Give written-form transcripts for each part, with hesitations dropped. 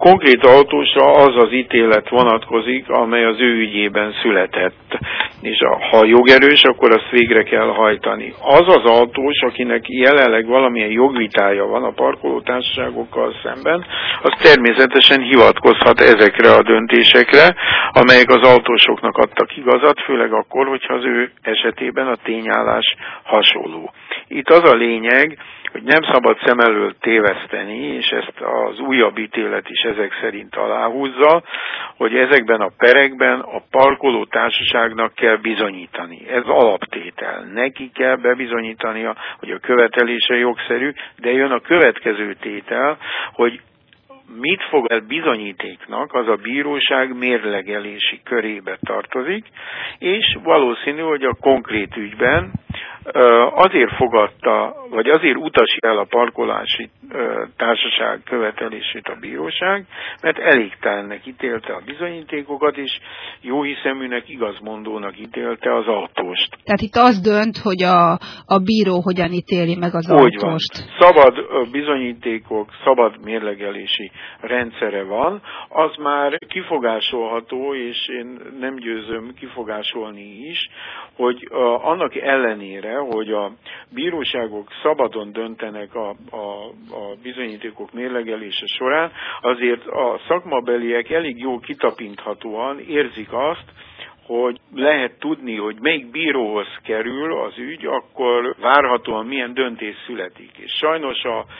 konkrét autósra az az ítélet vonatkozik, amely az ő ügyében született. És ha jogerős, akkor azt végre kell hajtani. Az az autós, akinek jelenleg valamilyen jogvitája van a parkolótársaságokkal szemben, az természetesen hivatkozhat ezekre a döntésekre, amelyek az autósoknak adtak igazat, főleg akkor, hogyha az ő esetében a tényállás hasonló. Itt az a lényeg, hogy nem szabad szem elől téveszteni, és ezt az újabb ítélet is ezek szerint aláhúzza, hogy ezekben a perekben a parkoló társaságnak kell bizonyítani. Ez alaptétel. Neki kell bebizonyítania, hogy a követelése jogszerű, de jön a következő tétel, hogy mit fog el bizonyítéknak, az a bíróság mérlegelési körébe tartozik, és valószínű, hogy a konkrét ügyben azért fogadta, vagy azért utasít el a parkolási társaság követelését a bíróság, mert elégtelennek ítélte a bizonyítékokat, és jóhiszeműnek, igazmondónak ítélte az autóst. Tehát itt az dönt, hogy a bíró hogyan ítéli meg az úgy autóst. Van. Szabad bizonyítékok, szabad mérlegelési rendszere van, az már kifogásolható, és én nem győzöm kifogásolni is, hogy annak ellenére, hogy a bíróságok szabadon döntenek a bizonyítékok mérlegelése során, azért a szakmabeliek elég jól kitapinthatóan érzik azt, hogy lehet tudni, hogy melyik bíróhoz kerül az ügy, akkor várhatóan milyen döntés születik. És sajnos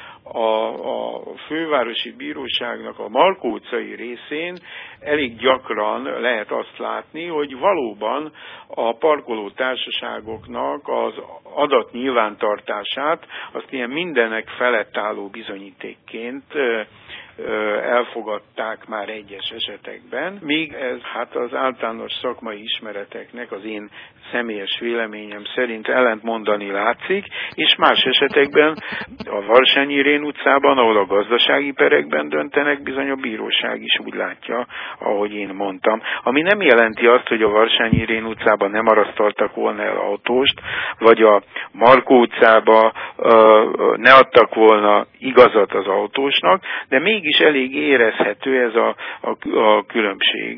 a fővárosi bíróságnak a Markó utcai részén elég gyakran lehet azt látni, hogy valóban a parkoló társaságoknak az adat nyilvántartását azt ilyen mindenek felett álló bizonyítékként elfogadták már egyes esetekben, míg ez hát az általános szakmai ismereteknek az én személyes véleményem szerint ellentmondani látszik, és más esetekben a Varsányi Irén utcában, ahol a gazdasági perekben döntenek, bizony a bíróság is úgy látja, ahogy én mondtam. Ami nem jelenti azt, hogy a Varsányi Irén utcában nem marasztaltak volna el autóst, vagy a Markó utcában ne adtak volna igazat az autósnak, de mégis elég érezhető ez a különbség.